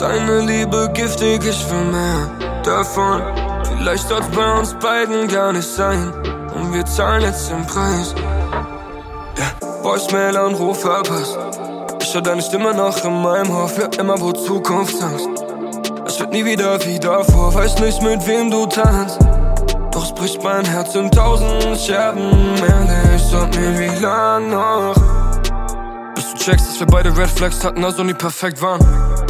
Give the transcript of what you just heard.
Deine Liebe giftig, ich will mehr davon. Vielleicht soll's bei uns beiden gar nicht sein. Und wir zahlen jetzt den Preis. Voicemail-Anruf verpasst. Ich hör deine Stimme noch in meinem Kopf. Ja, immer wo Zukunftsangst. Es wird nie wieder wie davor. Weiß nicht, mit wem du tanzt. Doch es bricht mein Herz in 1000 Scherben. Ehrlich, sag mir, wie lang noch? Bis du checkst, dass wir beide Red Flags hatten, also nie perfekt waren.